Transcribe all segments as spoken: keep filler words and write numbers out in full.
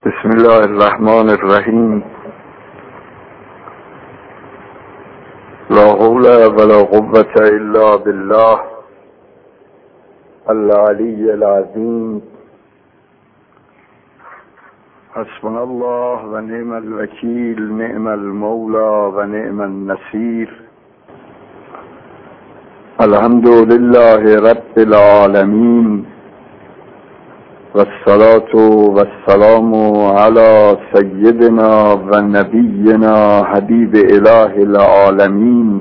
بسم الله الرحمن الرحیم. لا حول ولا قوة الا بالله العلی العظیم. حسبنا الله و نعم الوکیل، نعم المولا و نعم النصیر. الحمد لله رب العالمین و الصلاة و السلام علی سیدنا و نبینا حبیب اله العالمین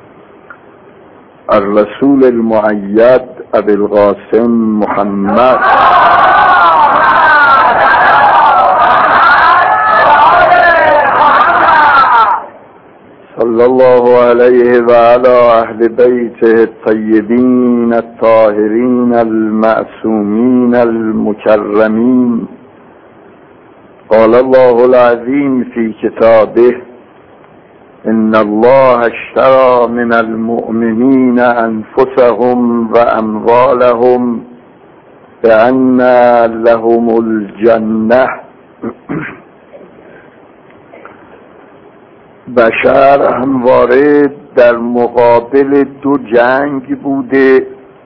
الرسول المؤید ابی القاسم محمد صلی الله علیه و علی اهل بیته الطیبین الطاهرین المعصومین المکرمین. قال الله العظیم فی کتابه ان الله اشتری من المؤمنین انفسهم و اموالهم بأن لهم الجنه. بشر همواره در مقابل دو جنگ بوده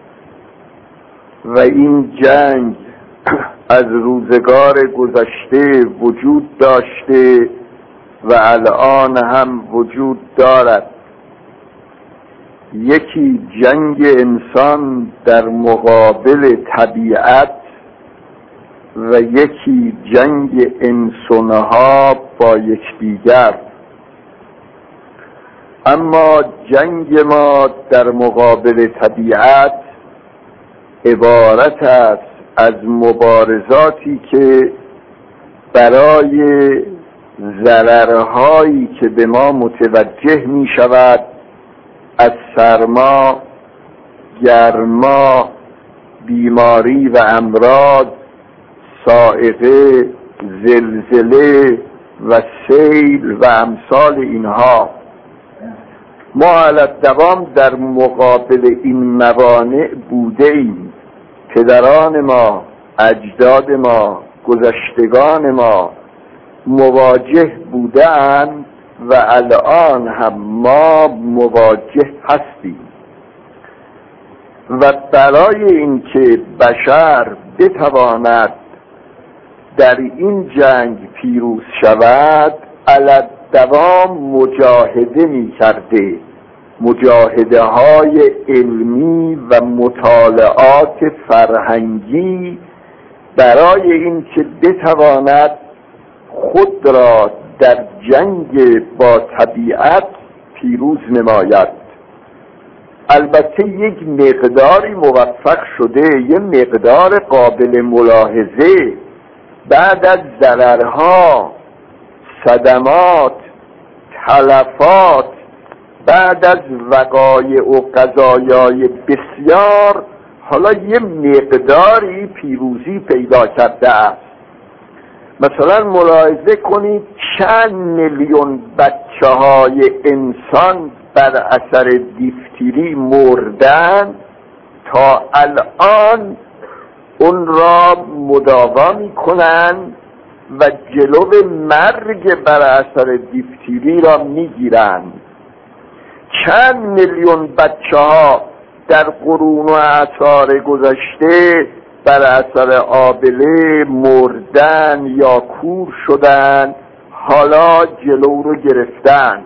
و این جنگ از روزگار گذشته وجود داشته و الان هم وجود دارد. یکی جنگ انسان در مقابل طبیعت و یکی جنگ انسانها با یکدیگر. اما جنگ ما در مقابل طبیعت عبارت است از مبارزاتی که برای ضررهایی که به ما متوجه می شود از سرما، گرما، بیماری و امراض، صاعقه، زلزله و سیل و امثال اینها، ما علالدوام در مقابل این موانع بوده ایم. پدران ما، اجداد ما، گذشتگان ما مواجه بودند و الان هم ما مواجه هستیم و برای اینکه بشر بتواند در این جنگ پیروز شود علالدوام مجاهده می کرده، مجاهده های علمی و مطالعات فرهنگی برای این که بتواند خود را در جنگ با طبیعت پیروز نماید. البته یک مقداری موفق شده، یک مقدار قابل ملاحظه. بعد از ضررها، صدمات، تلفات، بعد از وقایع و قضایای بسیار، حالا یه مقداری پیروزی پیدا کرده است. مثلا ملاحظه کنید چند میلیون بچه های انسان بر اثر دیفتری مردن، تا الان اون را مداوا میکنن و جلو مرگ بر اثر دیفتری را میگیرند. چند میلیون بچه ها در قرون و اعصار گذشته بر اثر آبله مردن یا کور شدن، حالا جلو رو گرفتن.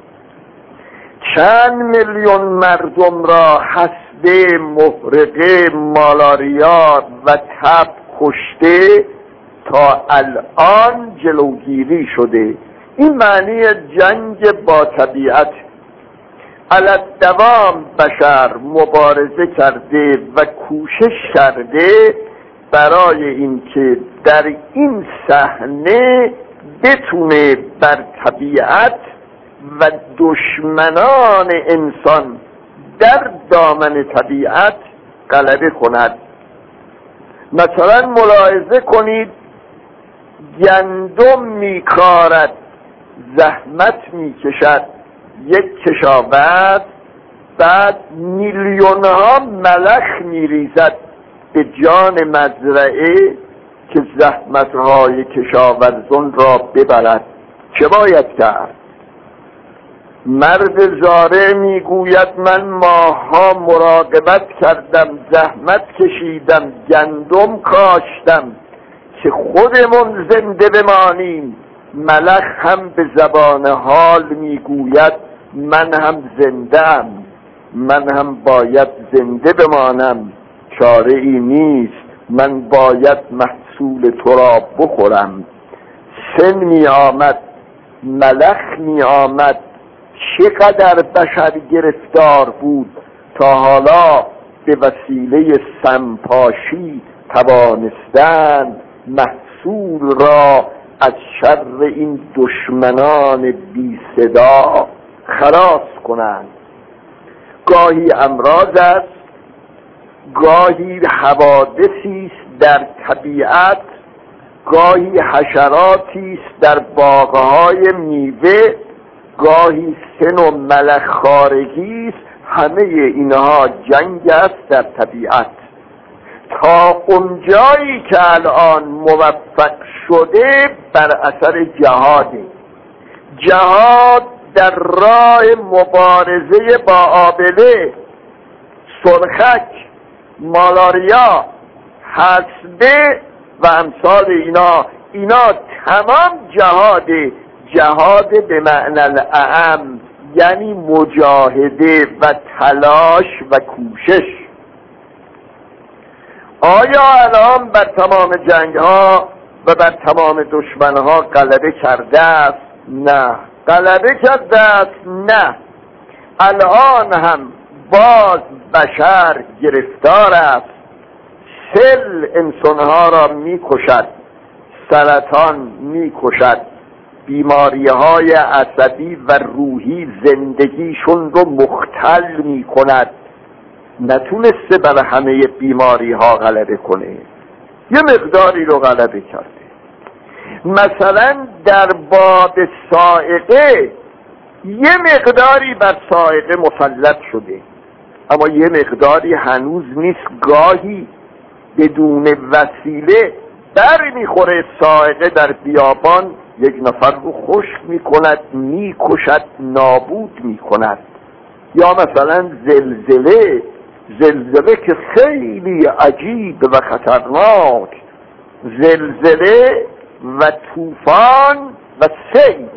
چند میلیون مردم را حسده، محرقه، مالاریا و تب کشته، تا الان جلوگیری شده. این معنی جنگ با طبیعت. علالدوام بشر مبارزه کرده و کوشش کرده برای اینکه در این صحنه بتونه بر طبیعت و دشمنان انسان در دامن طبیعت غلبه کند. مثلا ملاحظه کنید گندم میکارد، زحمت میکشد یک کشاورز، بعد میلیون ها ملخ میریزد به جان مزرعه که زحمتهای کشاورزان را ببرد. چه باید کرد؟ مرد زاره میگوید من ماها مراقبت کردم، زحمت کشیدم، گندم کاشتم که خودمون زنده بمانیم. ملخ هم به زبان حال میگوید من هم زنده‌ام، من هم باید زنده بمانم، چاره ای نیست، من باید محصول تو را بخورم. سن می آمد، ملخ می آمد، چقدر بشر گرفتار بود تا حالا به وسیله سمپاشی توانستند محصول را از شر این دشمنان بی صدا خلاص کنند. گاهی امراض است، گاهی حوادثی است در طبیعت، گاهی حشراتی است در باغ‌های میوه، گاهی سن و ملخ‌خوارگی است. همه اینها جنگ است در طبیعت. تا اونجایی که الان موفق شده بر اثر جهاده. جهاد در راه مبارزه با آبله، سرخک، مالاریا، حسبه و امثال اینا. اینا تمام جهاده. جهاد به معنی الاعم، یعنی مجاهده و تلاش و کوشش. آیا الان بر تمام جنگ ها و بر تمام دشمن ها غلبه کرده است؟ نه. غلبه کرده است؟ نه. الان هم باز بشر گرفتار است. سل انسانها را می کشد، سرطان می کشد، بیماری های عصبی و روحی زندگیشون رو مختل می کند. نتونسته بر همه بیماری ها غلبه کنه، یه مقداری رو غلبه کرده. مثلا در باب سائقه یه مقداری بر سائقه مسلط شده، اما یه مقداری هنوز نیست. گاهی بدون وسیله بر میخوره سائقه در بیابان، یک نفر رو خشک میکند، میکشد، نابود میکند. یا مثلا زلزله زلزله که خیلی عجیب و خطرناک، زلزله و طوفان و سیل.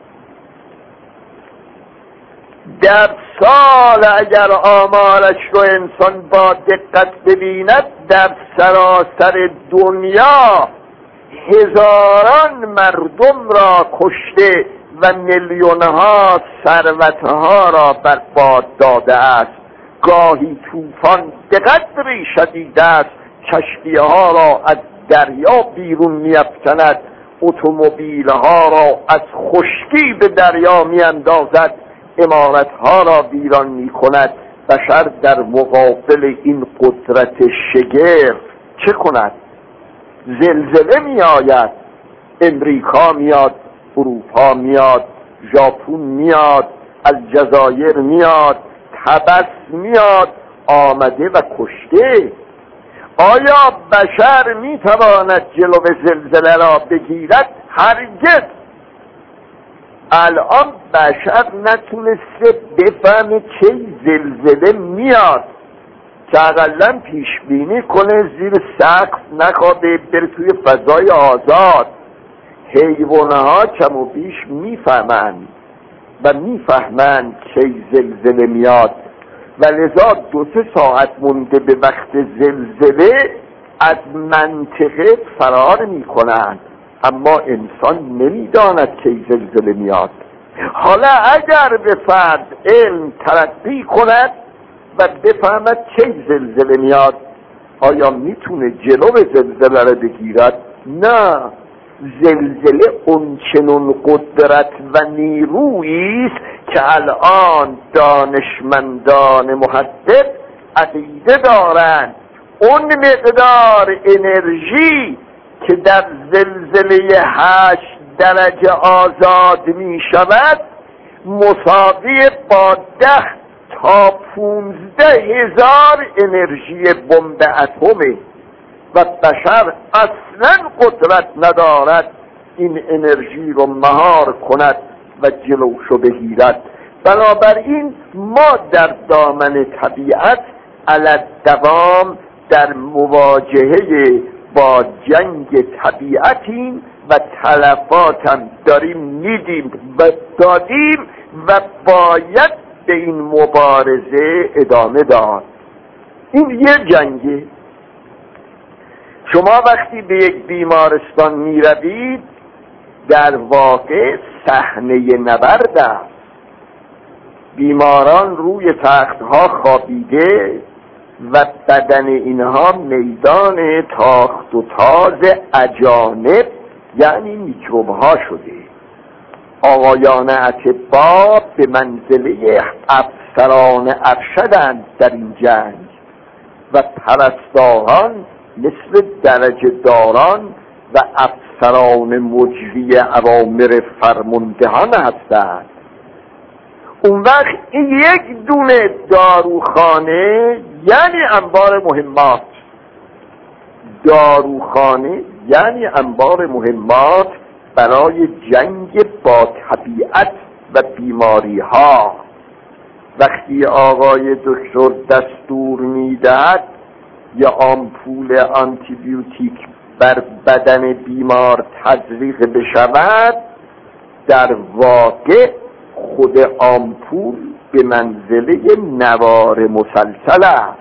در سال اگر آمارش رو انسان با دقت ببیند، در سراسر دنیا هزاران مردم را کشته و میلیونها ثروتها را برباد داده است. گاهی طوفان به قدری شدید است کشتی‌ها را از دریا بیرون می‌افکند، اتومبیل‌ها را از خشکی به دریا می‌اندازد، عمارت‌ها را ویران می‌کند. بشر در مقابل این قدرت شگرف چه کند؟ زلزله می‌آید، امریکا میاد، اروپا میاد، ژاپن میاد، الجزایر میاد، تبس میاد، آمده و کشته. آیا بشر میتواند جلو زلزله را بگیرد؟ هرگز. الان بشر نتونسته بفهمه کی زلزله میاد که اقلا پیش بینی کنه، زیر سقف نخوابه، بره توی فضای آزاد. حیوانها کم و بیش میفهمند و میفهمند کی زلزله میاد و لذا دو سه ساعت مونده به وقت زلزله از منطقه فرار میکنند، اما انسان نمیداند کی زلزله میاد. حالا اگر به فرد علم ترقی کند و بفهمد کی زلزله میاد، آیا میتونه جلو زلزله را بگیرد؟ نه. زلزله اونچنون قدرت و نیرویی است که الان دانشمندان محدث عقیده دارند اون مقدار انرژی که در زلزله هشت درجه آزاد می شود مساوی با ده تا پونزده هزار انرژی بمب اتمه. و بشر اصلا قدرت ندارد این انرژی رو مهار کند و جلوشو بگیرد. بنابراین ما در دامن طبیعت علی دوام در مواجهه با جنگ طبیعتیم و تلفاتم داریم میدیم و دادیم و باید به این مبارزه ادامه داد. این یه جنگه. شما وقتی به یک بیمارستان میروید در واقع صحنه نبرد است. بیماران روی تختها خوابیده و بدن اینها میدان تاخت و تاز اجانب یعنی میکروب ها شده. آقایان اطباء به منزله افسران ارشدند در این جنگ و پرستاران مثل درجه داران و افسران مجری اوامر فرماندهان هستند. اون وقت این یک دونه داروخانه یعنی انبار مهمات، داروخانه یعنی انبار مهمات برای جنگ با طبیعت و بیماری ها. وقتی آقای دکتر دستور میدهد یا آمپول آنتی بیوتیک بر بدن بیمار تزریق بشود، در واقع خود آمپول به منزله نوار مسلسل است.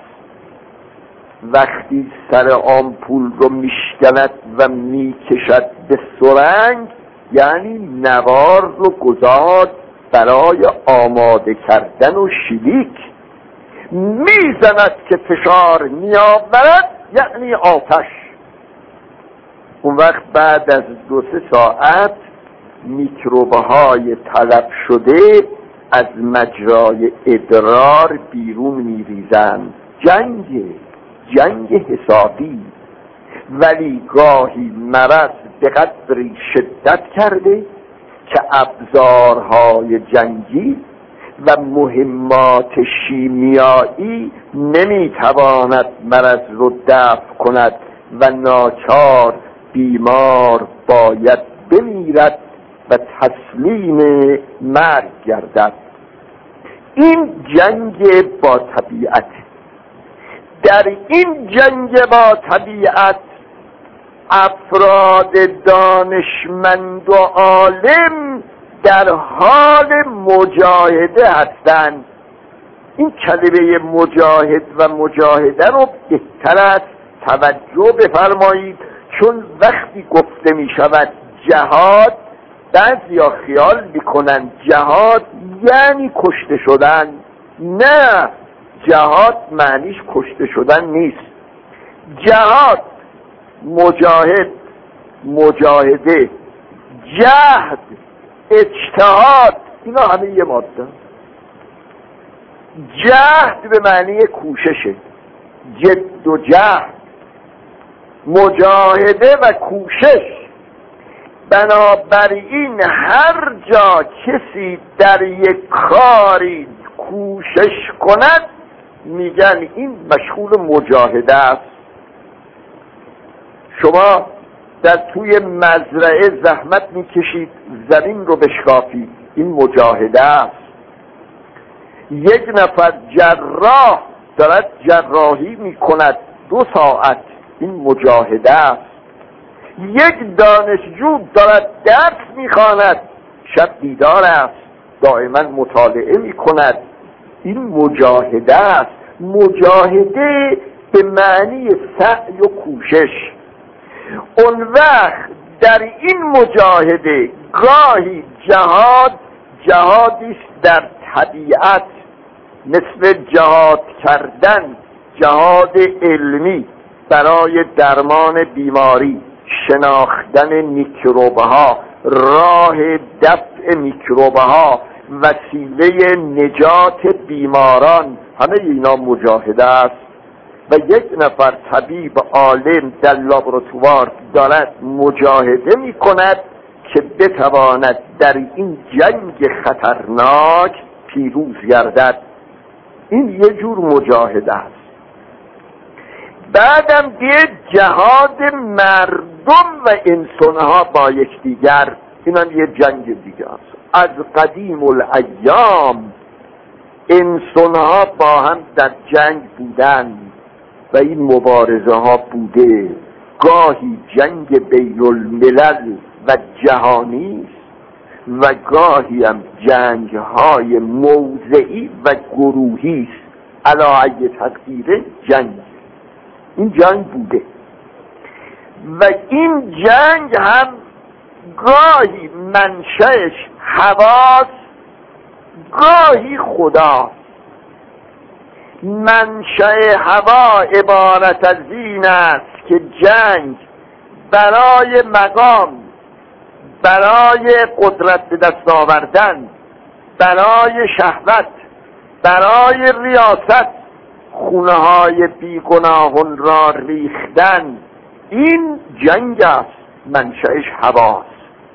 وقتی سر آمپول رو میشکند و میکشد به سرنگ یعنی نوار رو گذاشت برای آماده کردن و شلیک. میزند که فشار میآورد یعنی آتش. اون وقت بعد از دو سه ساعت میکروب‌های تلف شده از مجرای ادرار بیرون میریزند. جنگ جنگ حسابی، ولی گاهی مرض به قدری شدت کرده که ابزارهای جنگی و مهمات شیمیایی نمیتواند مرض رو دفع کند و ناچار بیمار باید بمیرد و تسلیم مرگ گردد. این جنگ با طبیعت. در این جنگ با طبیعت افراد دانشمند و عالم در حال مجاهده هستند. این کلمه مجاهد و مجاهده رو بهتر است توجه بفرمایید، چون وقتی گفته می شود جهاد بعضیا خیال میکنن جهاد یعنی کشته شدن. نه، جهاد معنیش کشته شدن نیست. جهاد، مجاهد، مجاهده، جهد، اجتهاد، اینا همه یه ماده. جهد به معنی کوششه، جد و جهد، مجاهده و کوشش. بنابراین هر جا کسی در یک کاری کوشش کند میگن این مشغول مجاهده است. شما در توی مزرعه زحمت میکشید زمین رو بشکافید، این مجاهده است. یک نفر جراح دارد جراحی میکند دو ساعت، این مجاهده است. یک دانشجو دارد درس میخواند، شب بیدار است، دائما مطالعه میکند، این مجاهده است. مجاهده به معنی سعی و کوشش. اون وقت در این مجاهده گاهی جهاد جهادی است در طبیعت، مثل جهاد کردن، جهاد علمی برای درمان بیماری، شناختن میکروبها، راه دفع میکروبها، وسیله نجات بیماران، همه اینا مجاهده است. و یک نفر طبیب عالم در لابراتوار دارد مجاهده می کند که بتواند در این جنگ خطرناک پیروز گردد. این یه جور مجاهده است. بعدم دیگه جهاد مردم و انسانها با یکدیگر، اینم یه جنگ دیگه است. از قدیم الایام انسانها با هم در جنگ بودن و این مبارزه ها بوده، گاهی جنگ بین الملل و جهانی و گاهی هم جنگ های موضعی و گروهی است. علی ای تقدیر جنگ، این جنگ بوده و این جنگ هم گاهی منشأش هواست، گاهی خدا. منشأ هوا عبارت از این است که جنگ برای مقام، برای قدرت به دست آوردن، برای شهوت، برای ریاست خونه های بیگناهان را ریختن، این جنگ است، منشأش هواست.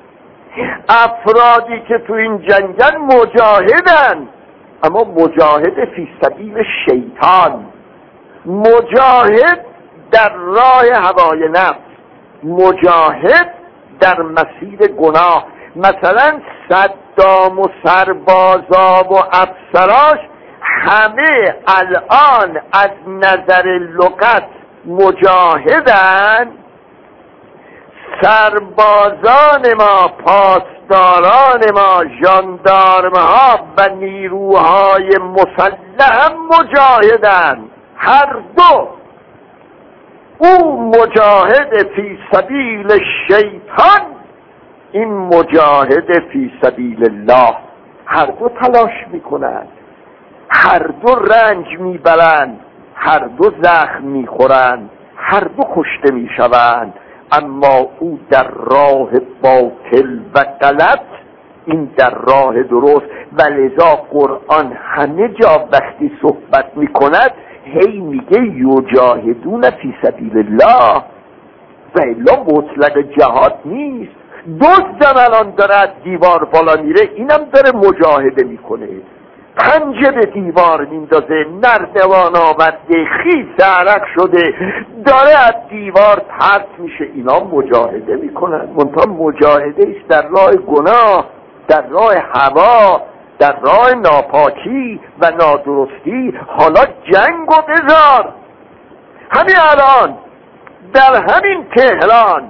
افرادی که تو این جنگن مجاهدن، اما مجاهد فی سبیل شیطان، مجاهد در راه هوای نفس، مجاهد در مسیر گناه. مثلا صدام و سربازا و افسراش همه الان از نظر لغت مجاهدن. سربازان ما، پاسداران ما، ژاندارم‌ها و نیروهای مسلح هم مجاهدن، هر دو. او مجاهد فی سبیل شیطان، این مجاهد فی سبیل الله. هر دو تلاش میکنند، هر دو رنج میبرند، هر دو زخم میخورند، هر دو کشته میشوند، اما او در راه باطل و غلط، این در راه درست. و لذا قرآن همه جا وقتی صحبت میکند هی میگه یجاهدون فی سبیل الله، و الا مطلق جهاد نیست. دزدم الان داره دیوار بالا میره، اینم داره مجاهده میکنه، پنجه به دیوار میندازه، نردبان آورده، خیس عرق شده، داره از دیوار پرت میشه، اینا مجاهده میکنن. منتها مجاهده است در راه گناه، در راه هوا، در راه ناپاکی و نادرستی. حالا جنگ و بذار، همین الان در همین تهران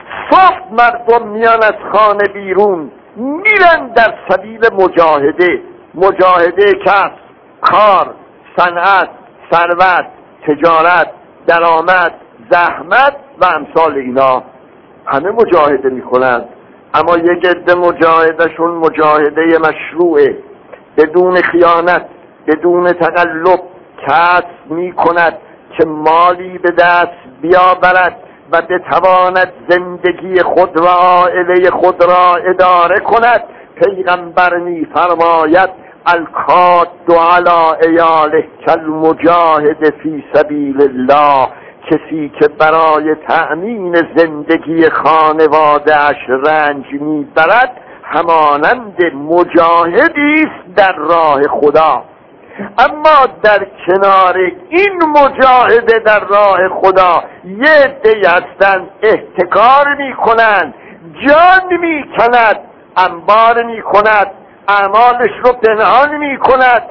صبح مردم میان از خانه بیرون میرن در سبیل مجاهده، مجاهده کسب، کار، صنعت، ثروت، تجارت، درآمد، زحمت و امثال اینا، همه مجاهده میکنند. اما یک عده مجاهدهشون مجاهده مشروعه، بدون خیانت، بدون تقلب کسب میکند که مالی به دست بیاورد و بتواند زندگی خود و عائله خود را اداره کند. پیغمبر می‌فرماید الکاد علی عیاله کالمجاهد فی سبیل الله، کسی که برای تأمین زندگی خانواده اش رنج میبرد همانند مجاهدی است در راه خدا. اما در کنار این مجاهده در راه خدا یه عده‌ای هستند احتکار میکنند، جان میکند، انبار میکند، اعمالش رو پنهان میکند،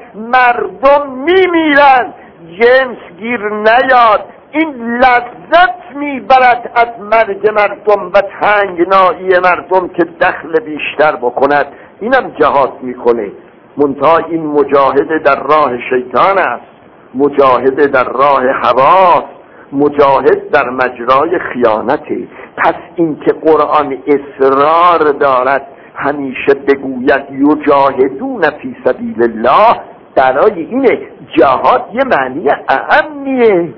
مردم میمیرند، جنس گیر نیاد، این لذت میبرد از مرگ مردم و تنگنایی مردم که دخل بیشتر بکند، اینم جهاد میکنه. منتها این مجاهد در راه شیطان است، مجاهد در راه هواست، مجاهد در مجرای خیانته. پس این که قرآن اصرار دارد همیشه بگوید یجاهدون فی سبیل الله، برای اینه جهاد یه معنی اهمیه.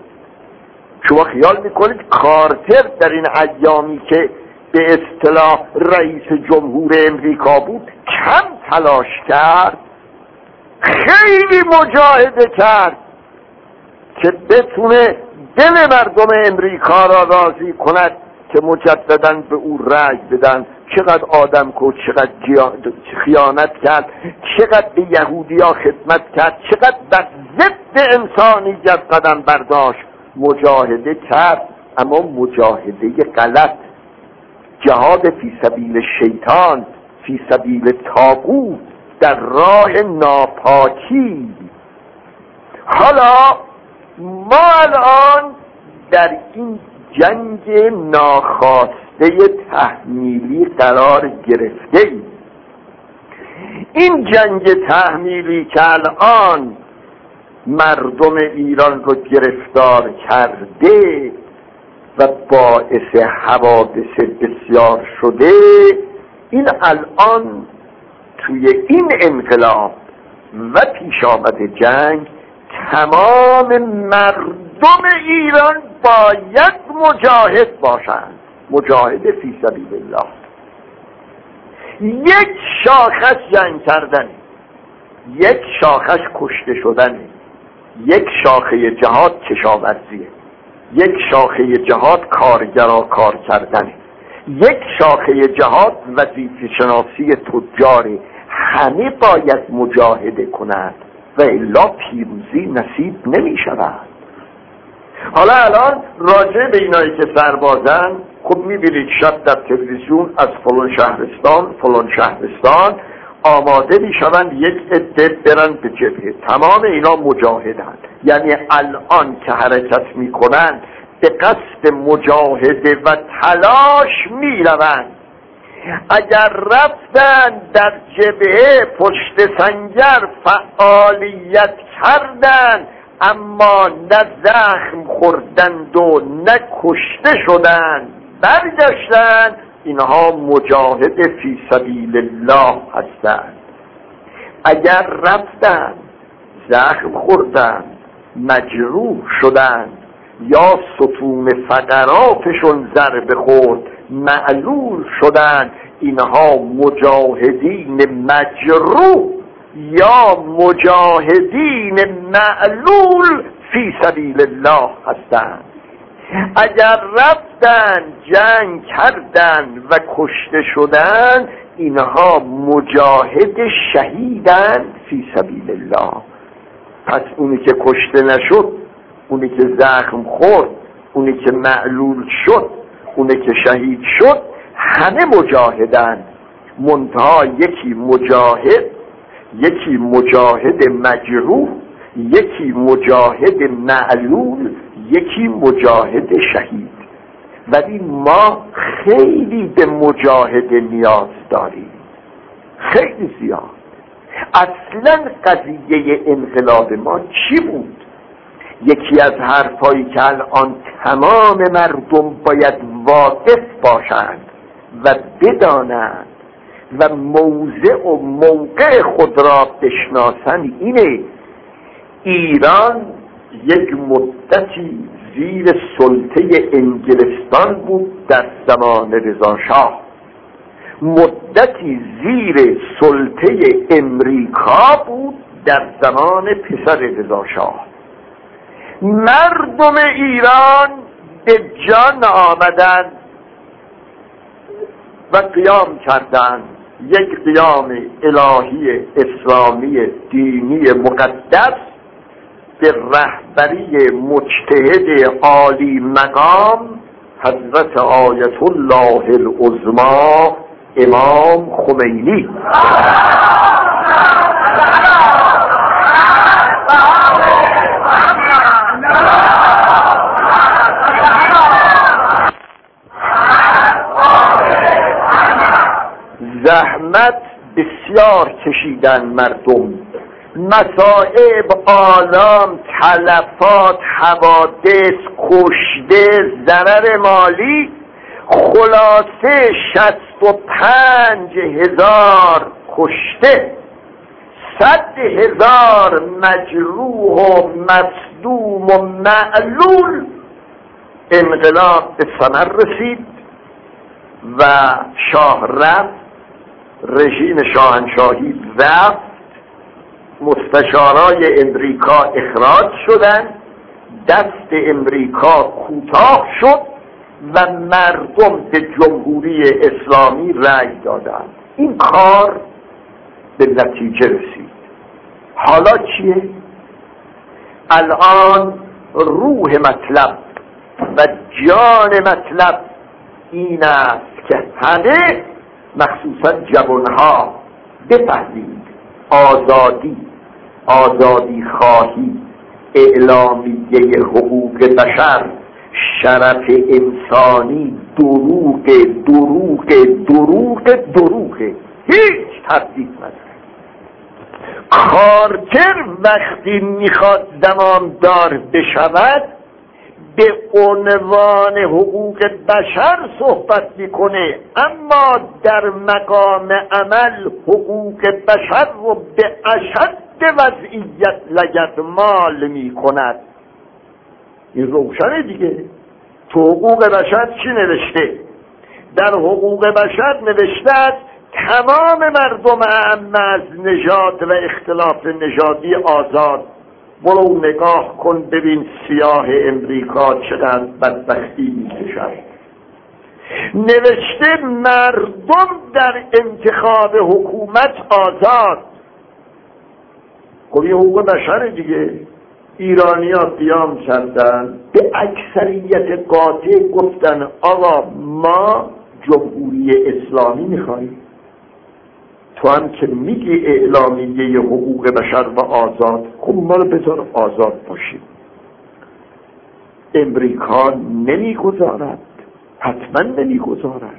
شما خیال میکنید کارتر در این ایامی که به اصطلاح رئیس جمهور امریکا بود کم تلاش کرد؟ خیلی مجاهده کرد که بتونه دل مردم امریکا را راضی کند که مجدداً به او رأی بدن. چقدر آدم کش، چقدر خیانت کرد، چقدر به یهودی ها خدمت کرد، چقدر در ضد انسانیت قدم برداشت. مجاهده کرد، اما مجاهده غلط، جهاد فی سبیل شیطان، فی سبیل طاغوت، در راه ناپاکی. حالا ما الان در این جنگ ناخواسته تحمیلی قرار گرفته ایم. این جنگ تحمیلی که الان مردم ایران رو گرفتار کرده و باعث حوادث بسیار شده، این الان توی این انقلاب و پیش آمد جنگ تمام مردم ایران باید مجاهد باشند، مجاهد فی سبیل الله. یک شاخش جنگ کردن، یک شاخش کشته شدن، یک شاخه جهاد کشاورزیه، یک شاخه جهاد کارگرا کار کردن، یک شاخه جهاد وظیفه شناسی تجاره. همه باید مجاهده کنند و الا پیروزی نصیب نمی شود. حالا الان راجع به اینایی که سربازن، خب میبینید شب در تلویزیون از فلان شهرستان فلان شهرستان آماده میشوند یک عده برن به جبهه. تمام اینا مجاهدند، یعنی الان که حرکت میکنند به قصد مجاهده و تلاش میروند. اگر رفتن در جبهه پشت سنگر فعالیت کردند اما نه زخم خوردند و نه کشته شدند، برگشتند، اینها مجاهد فی سبیل الله هستند. اگر رفتند زخم خوردند، مجروح شدند یا ستون فقراتشون ضربه خورد، معلول شدند، اینها مجاهدین مجروح یا مجاهدین معلول فی سبیل الله هستند. اگر رفتن جنگ کردن و کشته شدن، اینها مجاهد شهیدن فی سبیل الله. پس اونی که کشته نشد، اونی که زخم خورد، اونی که معلول شد، اونی که شهید شد، همه مجاهدن. منتها یکی مجاهد، یکی مجاهد مجروح، یکی مجاهد معلول، یکی مجاهد شهید. ولی ما خیلی به مجاهد نیاز داریم، خیلی زیاد. اصلا قضیه انقلاب ما چی بود؟ یکی از حرفایی که الان تمام مردم باید واقف باشند و بدانند و موضع و موقع خود را بشناسند اینه: ایران یک مدتی زیر سلطه انگلستان بود در زمان رضا شاه، مدتی زیر سلطه امریکا بود در زمان پسر رضا شاه. مردم ایران به جان آمدند و قیام کردند، یک قیام الهی اسلامی دینی مقدس به رهبری مجتهد عالی مقام حضرت آیت الله العظما امام خمینی. زحمت بسیار کشیدن مردم، مصائب، آلام، تلفات، حوادث، کشته، ضرر مالی، خلاصه شصت و پنج هزار کشته، صد هزار مجروح و مصدوم و معلول. انقلاب به ثمر رسید و شاه رفت، رژیم شاهنشاهی رفت، مستشارای امریکا اخراج شدند، دست امریکا کوتاه شد و مردم به جمهوری اسلامی رأی دادند. این کار به نتیجه رسید. حالا چیه؟ الان روح مطلب و جان مطلب این است که همه مخصوصا جوانها بفهمید آزادی، آزادی خواهی، اعلامیه حقوق بشر، شرف انسانی دروغ دروغ دروغ دروغ، هیچ تردید نداره. کارتر وقتی میخواد زمامدار بشود به عنوان حقوق بشر صحبت میکنه، اما در مقام عمل حقوق بشر رو به اشد وضعیت لگدمال میکند. این روشنه دیگه. تو حقوق بشر چی نوشته؟ در حقوق بشر نوشته است تمام مردم اعم از نژاد و اختلاف نژادی آزاد. برو نگاه کن ببین سیاه امریکا چقدر بدبختی میکشد. نوشته مردم در انتخاب حکومت آزاد. خب این حقوق بشر دیگه. ایرانی ها قیام کردن به اکثریت قاطع گفتن آقا ما جمهوری اسلامی میخواییم. تو هم که میگی اعلامیه حقوق بشر و آزاد، خب ما رو بذار آزاد باشیم. امریکا نمیگذارد، حتما نمیگذارد.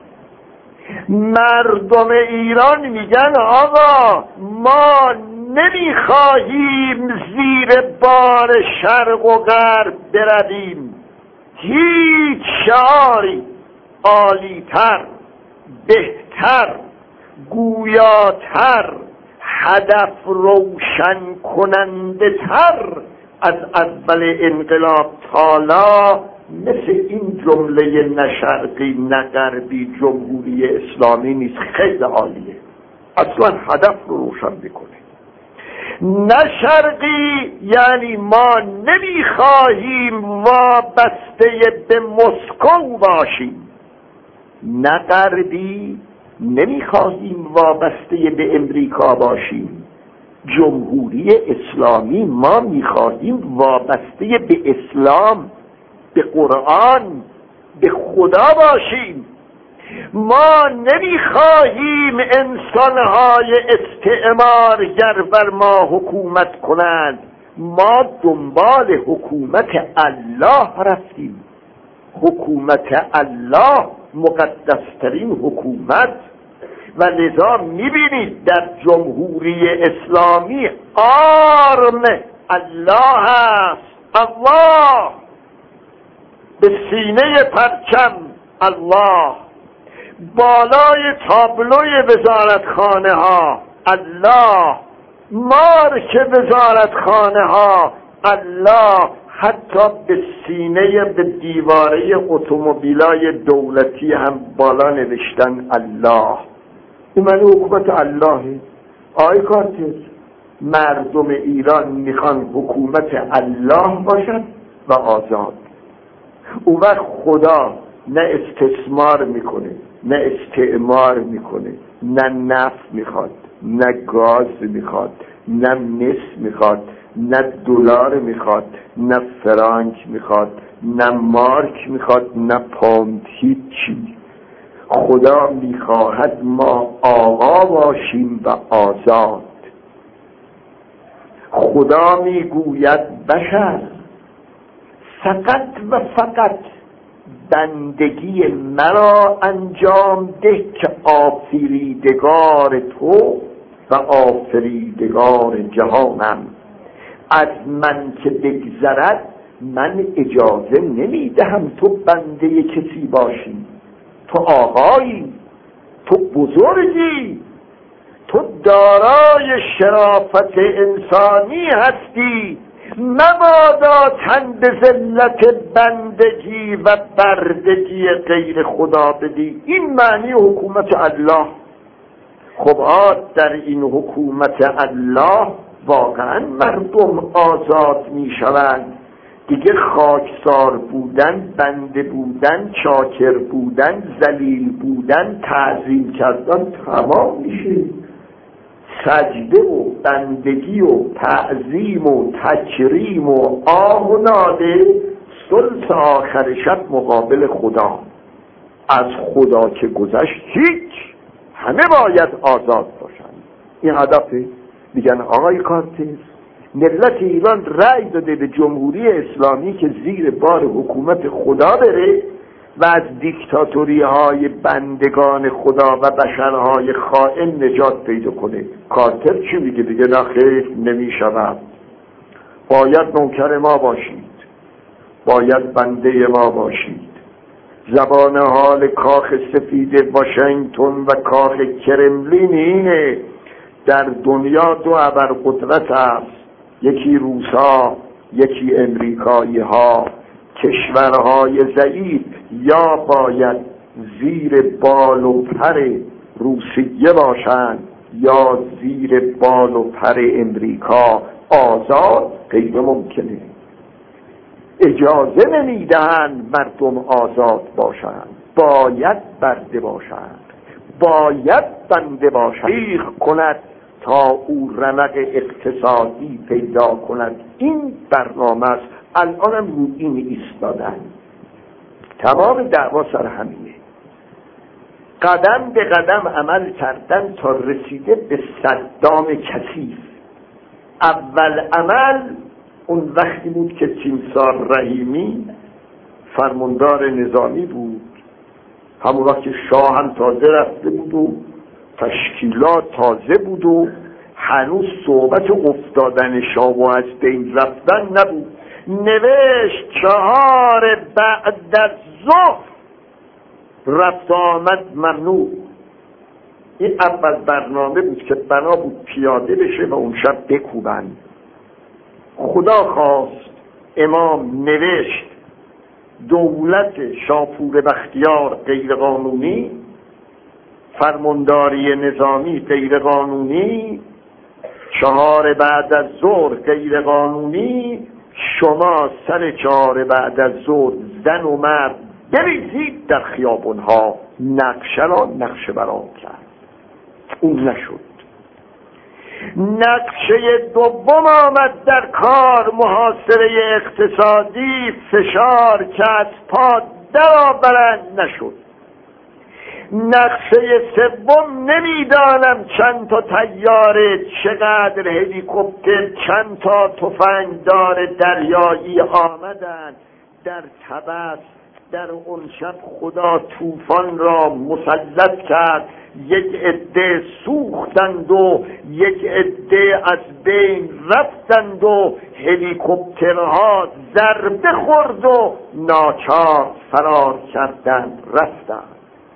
مردم ایران میگن آقا ما نمیخواهیم زیر بار شرق و غرب برویم. هیچ شعاری عالی‌تر، بهتر، گویاتر، هدف روشن کننده تر از اول انقلاب تالا مثل این جمله نه شرقی نه غربی جمهوری اسلامی نیست. خیلی عالیه، اصلا هدف رو روشن میکنه. نه شرقی یعنی ما نمیخواهیم وابسته به مسکو باشیم، نه غربی نمیخواهیم وابسته به امریکا باشیم. جمهوری اسلامی ما میخواهیم وابسته به اسلام، به قرآن، به خدا باشیم. ما نمیخواهیم انسانهای استعمارگر بر ما حکومت کنند. ما دنبال حکومت الله رفتیم. حکومت الله مقدسترین حکومت، و لذا میبینید در جمهوری اسلامی آرم الله است. الله به سینه پرچم، الله بالای تابلوی وزارتخانه ها، الله مارک وزارتخانه ها، الله حتی به سینه به دیواره اتومبیلای دولتی هم بالا نوشتن الله. این معنی حکومت اللهه. آی کارتر، مردم ایران میخوان حکومت الله باشد و آزاد. اون وقت خدا نه استثمار میکنه، نه استعمار میکنه، نه نفت میخواد، نه گاز میخواد، نه مس میخواد، نه دلار میخواد، نه فرانک میخواد، نه مارک میخواد، نه پوند، هیچی. خدا میخواهد ما آقا باشیم و آزاد. خدا میگوید بشر فقط و فقط بندگی مرا انجام ده که آفریدگار تو و آفریدگار جهانم. از من که بگذرد من اجازه نمیدهم تو بنده کسی باشی. تو آقایی، تو بزرگی، تو دارای شرافت انسانی هستی. مبادا تن به ذلت بندگی و بردگی غیر خدا بدی. این معنی حکومت الله. خب آد در این حکومت الله واقعا مردم آزاد می شوند دیگه. خاکسار بودن، بنده بودن، چاکر بودن، ذلیل بودن، تعظیم کردن تمام میشه. سجده و بندگی و تعظیم و تکریم و آه و ناله ثلث آخر شب مقابل خدا. از خدا که گذشت هیچ، همه باید آزاد باشند. این هدفه. میگن آقای کارتز ملت ایران رأی داده به جمهوری اسلامی که زیر بار حکومت خدا بره و از دیکتاتوری های بندگان خدا و بشرهای خائن نجات پیدا کنه. کارتر چی میگه؟ دیگه نه خیر، نمیشود. باید نوکر ما باشید، باید بنده ما باشید. زبان حال کاخ سفید واشنگتن و کاخ کرملین اینه: در دنیا دو ابرقدرت است، یکی روسا، یکی امریکایی ها. کشورهای ضعیف یا باید زیر بال و پر روسیه باشند یا زیر بال و پر امریکا. آزاد غیر ممکنه. اجازه نمیدهند مردم آزاد باشند، باید برده باشند، باید بنده باشند. تبلیغ کند تا او رمق اقتصادی پیدا کند. این برنامه است. الان هم رو این ایستادن. تمام دعوا سر همینه. قدم به قدم عمل کردن تا رسیده به صدام کثیف. اول عمل اون وقتی بود که تیمسار رحیمی فرماندار نظامی بود، همون وقت که شاه هم تازه رفته بود و تشکیلات تازه بود و هنوز صحبت افتادن شاه و از بین رفتن نبود. نوشت چهار بعد از ظهر رفت آمد ممنوع. این اول برنامه بود که بنا بود پیاده بشه و اون شب بکوبن. خدا خواست، امام نوشت دولت شاپور بختیار غیر قانونی، فرمانداری نظامی غیر قانونی، چهار بعد از ظهر غیر قانونی. شما سر چهار بعد از ظهر زن و مرد بریزید در خیابونها. نقشه را نقشه برام کرد. اون نشد. نقشه دوم آمد در کار، محاصره اقتصادی، فشار که از پا درآورند. نشد. نقشه سوم نمیدانم چند تا طیاره، چقدر هلیکوپتر، چند تا تفنگدار دریایی آمدند در طبس. در اون شب خدا طوفان را مسلط کرد. یک عده سوختند و یک عده از بین رفتند و هلیکوپترها ضربه خورد و ناچار فرار کردند، رفتند.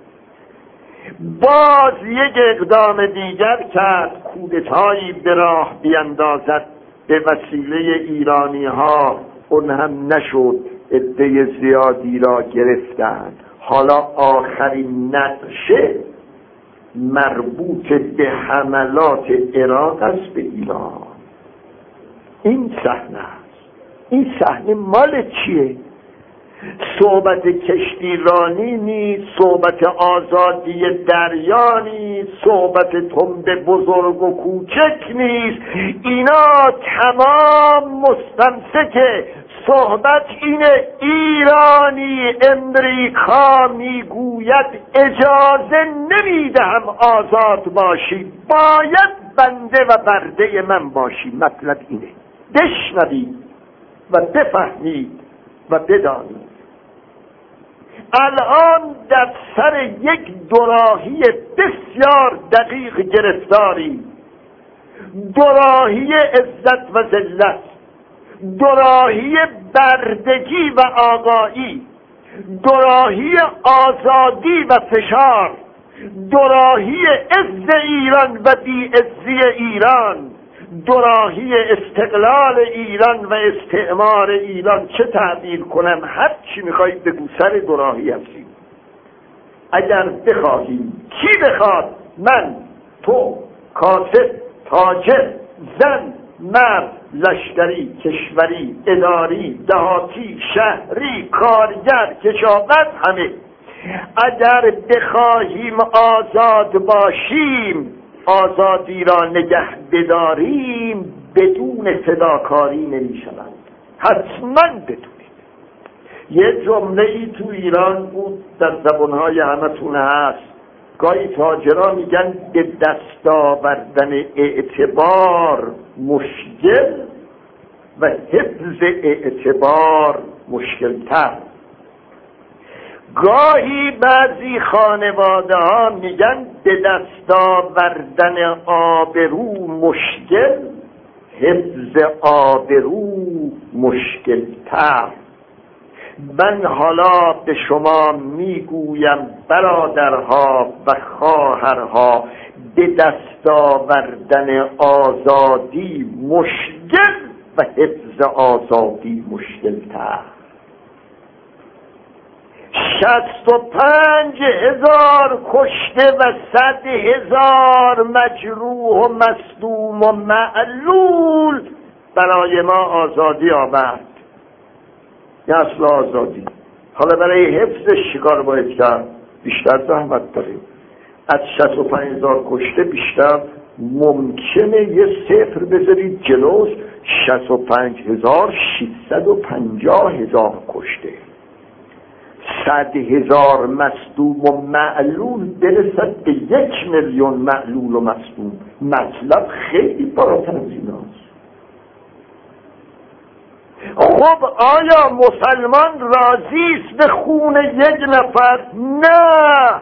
باز یک اقدام دیگر کرد، کودتایی به راه بیندازد به وسیله ایرانی ها. اون هم نشد. عده زیادی را گرفتند. حالا آخرین نقشه مربوط به حملات عراق است به ایران. این صحنه است. این صحنه مال چیه؟ صحبت کشتی رانی نیست، صحبت آزادی دریا نیست، صحبت تنب بزرگ و کوچک نیست. اینا تمام مستمسکه. صحبت اینه ایرانی امریکا میگوید اجازه نمیدهم آزاد باشی، باید بنده و برده من باشی. مطلب اینه. بشنوید و بفهمید و بدانید. الان در سر یک دوراهی بسیار دقیق گرفتاری. دوراهی عزت و ذلت، دوراهی بردگی و آقایی، دوراهی آزادی و فشار، دوراهی عز ایران و بی‌عزی ایران، دوراهی استقلال ایران و استعمار ایران. چه تعبیر کنم؟ هر چی میخواید بگو، سر دوراهی هستیم. اگر بخواهیم، کی بخواد؟ من، تو، کاسب، تاجر، زن، مرد، لشکری، کشوری، اداری، دهاتی، شهری، کارگر، کشاورز، همه اگر بخواهیم آزاد باشیم، آزادی را نگه بداریم بدون فداکاری نمی شود. حتما بدونید. یه جمله ای تو ایران بود، در زبانهای همتون هست، گاهی تاجرها میگن به دست آوردن اعتبار مشکل و حفظ اعتبار مشکل‌تر. گاهی بعضی خانواده ها میگن به دست آوردن آبرو مشکل، حفظ آبرو مشکل‌تر. من حالا به شما میگویم برادرها و خواهرها، به دست آوردن آزادی مشکل و حفظ آزادی مشکل‌تر. شصت و پنج هزار کشته و صد هزار مجروح و مصدوم و معلول برای ما آزادی آورد. یه اصل آزادی. حالا برای حفظش چیکار باید کرد؟ بیشتر زحمت داریم. از شصت و پنج هزار کشته بیشتر ممکنه یه صفر بذارید جلوش، شصت و پنج هزار ششصد و پنجاه هزار کشته، صد هزار مصدوم و معلول برسد به یک میلیون معلول و مصدوم. مطلب خیلی بالاتر از ایناست. خب آیا مسلمان راضی است به خون یک نفر؟ نه.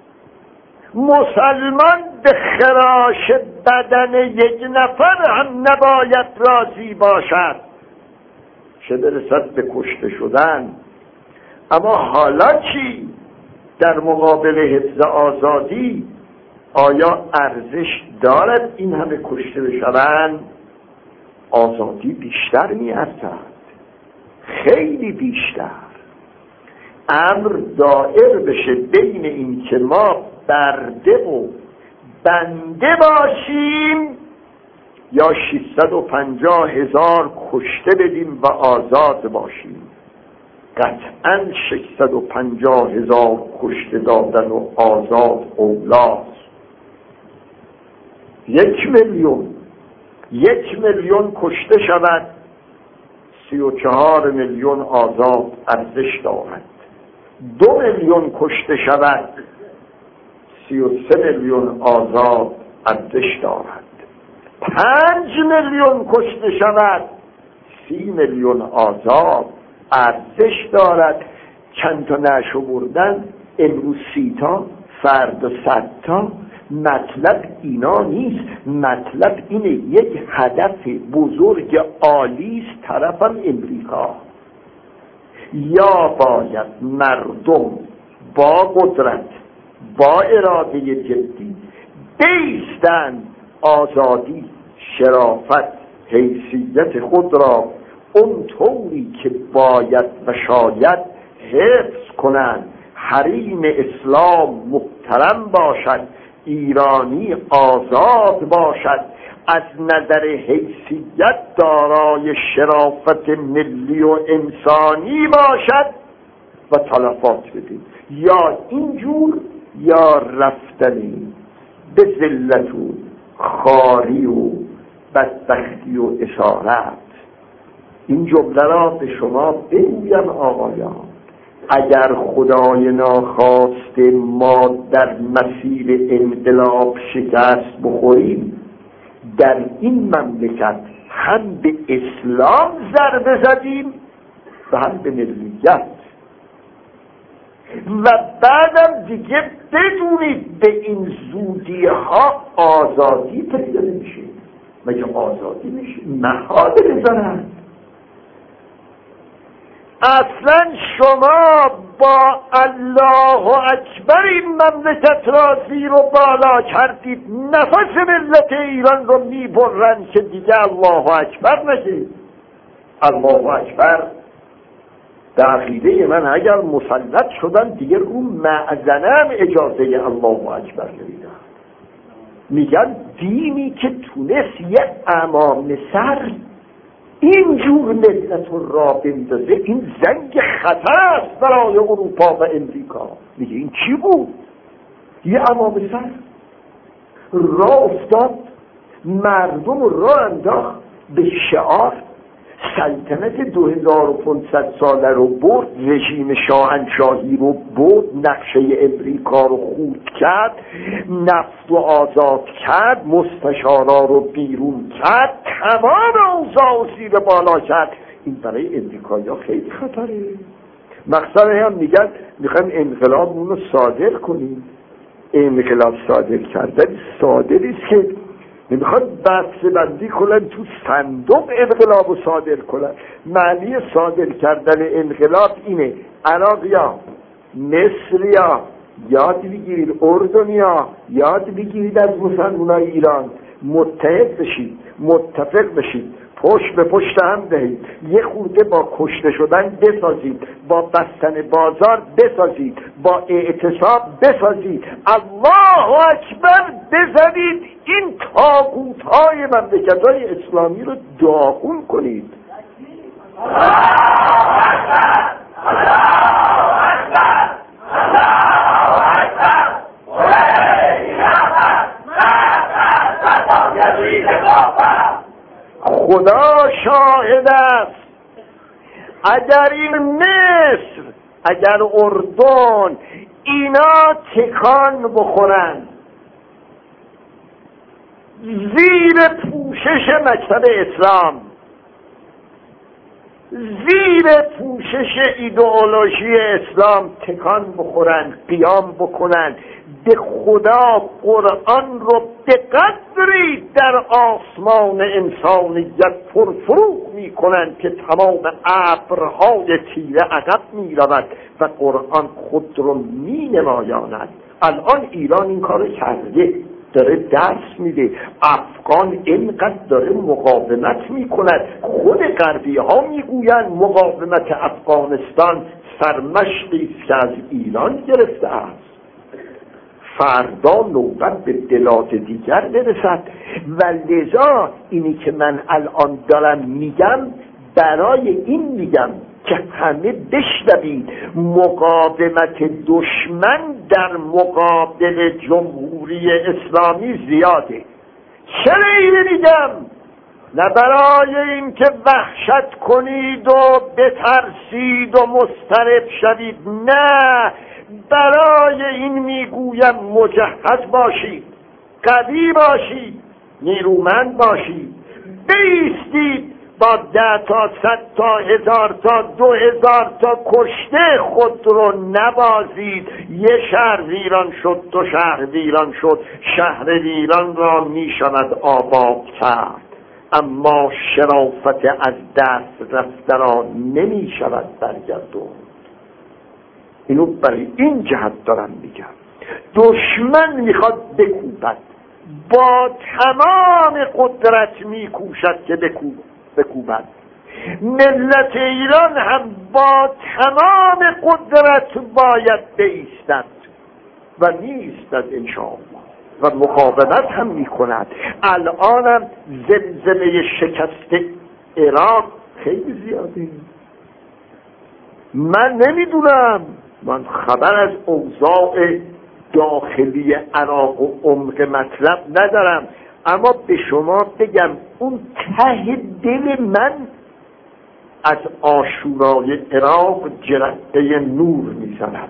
مسلمان به خراش بدن یک نفر هم نباید راضی باشد، چه برسد به کشته شدن. اما حالا چی؟ در مقابل حفظ آزادی آیا ارزش دارد این همه کشته بشوند؟ آزادی بیشتر می‌ارزد، خیلی بیشتر. امر دائر بشه بین این که ما برده و بنده باشیم یا ششصد و پنجاه هزار کشته بدیم و آزاد باشیم. قطعاً ششصد و پنجاه هزار کشته دادن و آزاد اولاست. یک میلیون یک میلیون کشته شود، سی و چهار میلیون آزاد ارزش دارد. دو میلیون کشته شود، سی و سه میلیون آزاد ارزش دارد. پنج میلیون کشته شود، سی میلیون آزاد ارزش دارد. چند تا نشمردن، امروز سی تا، فردا صد تا. مطلب اینا نیست. مطلب اینه یک هدف بزرگ عالی است، طرفم امریکا. یا باید مردم با قدرت، با اراده جدی بایستند، آزادی، شرافت، حیثیت خود را اون طوری که باید و شاید حفظ کنند. حریم اسلام محترم باشد، ایرانی آزاد باشد، از نظر حیثیت دارای شرافت ملی و انسانی باشد و تلفات بدیم. یا اینجور یا رفتنی به ذلت و خواری و بدبختی و اسارت. این جمله را به شما بگویم آقایان، اگر خدای ناخواسته ما در مسیر انقلاب شکست بخوریم، در این مملکت هم به اسلام ضربه زدیم و هم به ملیت. و بعدم دیگه بدونید به این زودی ها آزادی پیدا نمیشه. مگه آزادی میشه؟ محاله بزنند. اصلا شما با الله اکبر این مملکت را زیر و بالا کردید، نفس ملت ایران رو میبرن که دیگه الله اکبر نگید. الله اکبر در عقیده من اگر مسلط شدن دیگه رو معزنم اجازه الله اکبر نمیدن. میگن دینی که تونست یه امام سر اینجور ملت را بندازه، این زنگ خطر است برای اروپا و امریکا. میگه این چی بود؟ یه امام سر. راه افتاد، مردم راه انداخت به شعار سلطنت دو هزار و پانصد ساله رو برد، رژیم شاهنشاهی رو برد، نقشه امریکا رو خورد کرد، نفت رو آزاد کرد، مستشارا رو بیرون کرد، تمام اوضاع و زیر بالا کرد. این برای امریکایی ها خیلی خطره. مقصد هم میگن میخوایم انقلابمون رو صادر کنیم. انقلاب صادر کردن صادریست که نمیخواد بسته بندی کنن تو صندوق انقلاب رو صادر کنن. معنی صادر کردن انقلاب اینه عراقیا، مصریا یاد بگیرید، اردنیا یاد بگیرید از مسلمانای ایران، متحد بشید، متفق بشید، پشت به پشت هم دهید، یه خورده با کشته شدن بسازید، با بستن بازار بسازید، با اعتصاب بسازید، الله اکبر بزنید، این طاغوت‌های مملکت‌های اسلامی رو داغون کنید. خدا شاهد است اگر این مصر، اگر اردن اینا تکان بخورن زیر پوشش مکتب اسلام، زیر پوشش ایدئولوژی اسلام تکان بخورن، قیام بکنن، به خدا قرآن رو به قدری در آسمان انسانیت پرفروغ می کنند که تمام ابرهای تیره عقب می رود و قرآن خود رو می نمایاند. الان ایران این کار کرده، داره درس میده، افغان اینقدر داره مقاومت میکند. خود غربی ها میگویند مقاومت افغانستان سرمشقی است که از ایران گرفته است. فردا نوبت به دلات دیگر برسد و لذا اینی که من الان دارم میگم برای این میگم که همه بشنوید مقاومت دشمن در مقابل جمهوری اسلامی زیاده. چرا اینو میگم؟ نه برای این که وحشت کنید و بترسید و مضطرب شوید، نه، برای این میگویم مجهز باشید، قوی باشید، نیرومند باشید، بایستید، با ده تا صد تا هزار تا دو هزار تا کشته خود رو نبازید. یه شهر ویران شد، دو شهر ویران شد، شهر ویران را می شود آباد کرد، اما شرافت از دست رفته را نمی شود برگردوند. اینو برای این جهت دارم میگم. دشمن میخواد بکوبد، با تمام قدرت میکوشد که بکوبد بکوبد. ملت ایران هم با تمام قدرت باید بایستد و میایستد انشاءالله و مقاومت هم میکند. الانم زلزله شکست عراق خیلی زیاده. من نمیدونم، من خبر از اوضاع داخلی عراق و عمق مطلب ندارم، اما به شما بگم اون ته دل من از عاشورای عراق جرقه نور میزند.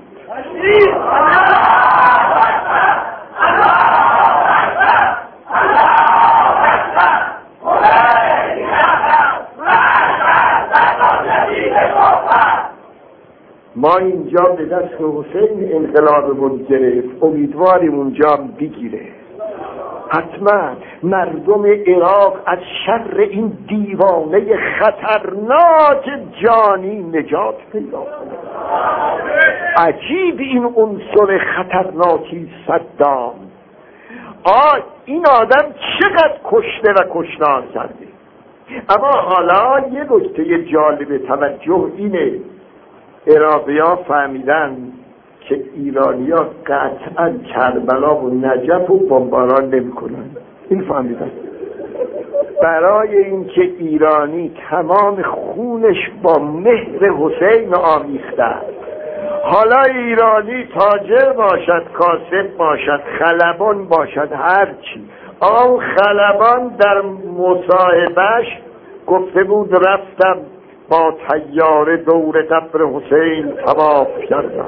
ما اینجا به دست حسین انقلابمون گرفت، امیدواریم اونجا بگیره. حتما مردم عراق از شر این دیوانه خطرناک جانی نجات پیدا کنند. عجیب این عنصر خطرناکی صدام. آه این آدم چقدر کشته و کشتار کرده. اما حالا یه نکته جالب توجه اینه، عراقی ها فهمیدن که ایرانی ها قطعا کربلا و نجف و بمباران نمی کنن. این فهمیدن. برای اینکه ایرانی تمام خونش با مهر حسین آمیخته است، حالا ایرانی تاجر باشد، کاسب باشد، خلبان باشد، هرچی. آن خلبان در مصاحبهش گفته بود رفتم با طیاره دور قبر حسین طواف کردم.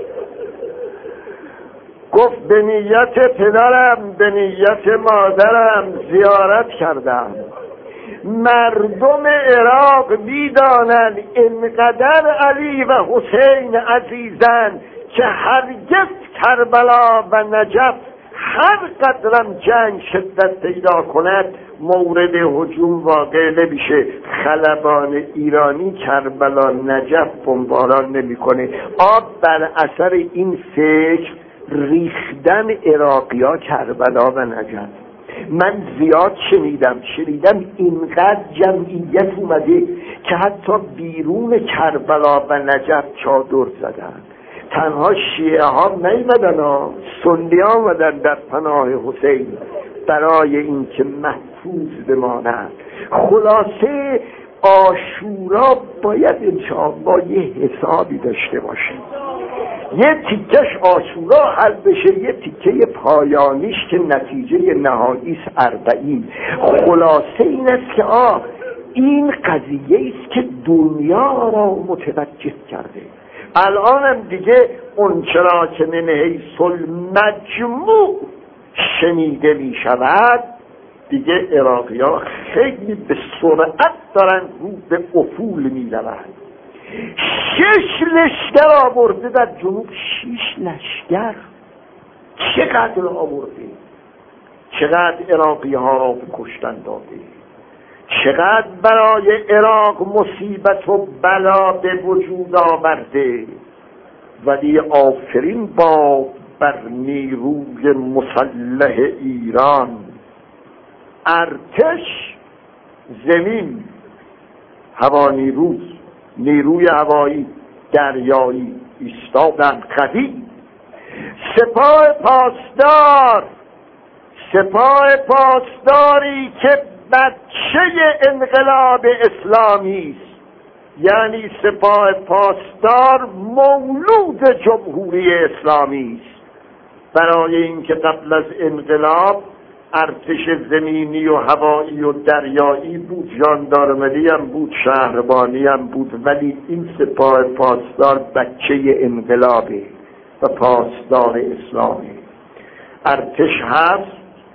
گفت به نیت پدرم به نیت مادرم زیارت کردم. مردم عراق میدانند اینقدر علی و حسین عزیزند که هرگز کربلا و نجف هر قدرم جنگ شدت پیدا کند مورد هجوم واقع نمیشه. خلبان ایرانی کربلا نجف بمباران نمیکنه. آب بر اثر این فکر ریختن عراقی ها کربلا و نجف. من زیاد شنیدم شنیدم اینقدر جمعیت اومده که حتی بیرون کربلا و نجف چادر زدن. تنها شیعه ها نیمدن ها، سنی ها آمدن در پناه حسین برای اینکه محفوظ بمانند. خلاصه عاشورا باید انشاءالله یه حسابی داشته باشیم. یه تیکش عاشورا حل بشه، یه تیکه پایانیش که نتیجه نهاییش اربعین. خلاصه این است که آه این قضیه است که دنیا را متوجه کرده. الانم دیگه اون چرا که من حیث المجموع شنیده می شود، دیگه عراقی ها خیلی به سرعت دارن رو به افول می روند. شش لشکر آورده در جنوب، شش لشکر چقدر آورده، چقدر عراقی ها را به کشتن داده، چقدر برای عراق مصیبت و بلا به وجود آورده. ولی آفرین با بر نیروی مسلح ایران، ارتش، زمین، هوا نیروز، نیروی هوایی، دریایی ایستادن قوی. سپاه پاسدار، سپاه پاسداری که بچه انقلاب اسلامی است، یعنی سپاه پاسدار مولود جمهوری اسلامی است. برای اینکه قبل از انقلاب ارتش زمینی و هوایی و دریایی بود، ژاندارمری هم بود، شهربانی هم بود، ولی این سپاه پاسدار بچه انقلابه و پاسدار اسلامی. ارتش هست،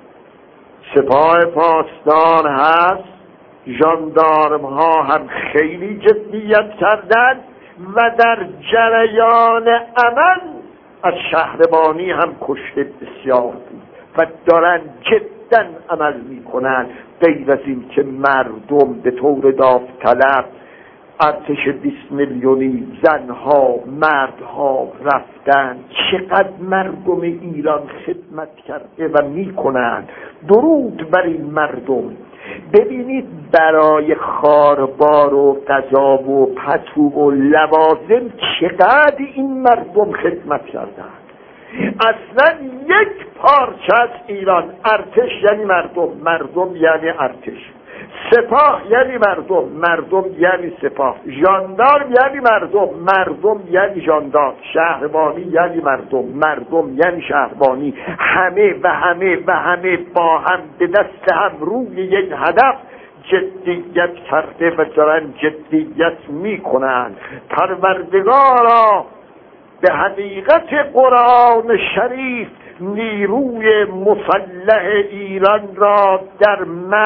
سپاه پاسدار هست، ژاندارم ها هم خیلی جدیت کردند و در جریان عمل از شهربانی هم کشته بسیار بود و دارن جدا عمل میکنن. غیر از این که مردم به طور داوطلب، ارتش بیست میلیونی، زنها مردها رفتن. چقدر مردم ایران خدمت کرده و میکنن. درود بر این مردم. ببینید برای خاربار و غذا و پتو و لوازم چقدر این مردم خدمت کردن. اصلا یک پارچه از ایران. ارتش یعنی مردم، مردم یعنی ارتش. سپاه یعنی مردم، مردم یعنی سپاه. ژاندارم یعنی مردم، مردم یعنی ژاندارم. شهربانی یعنی مردم، مردم یعنی شهربانی. همه و همه و همه با هم به دست هم روی یک هدف جدیت کرده و دارن جدیت میکنن. پروردگارا به حقیقت قرآن شریف نیروی مسلح ایران را در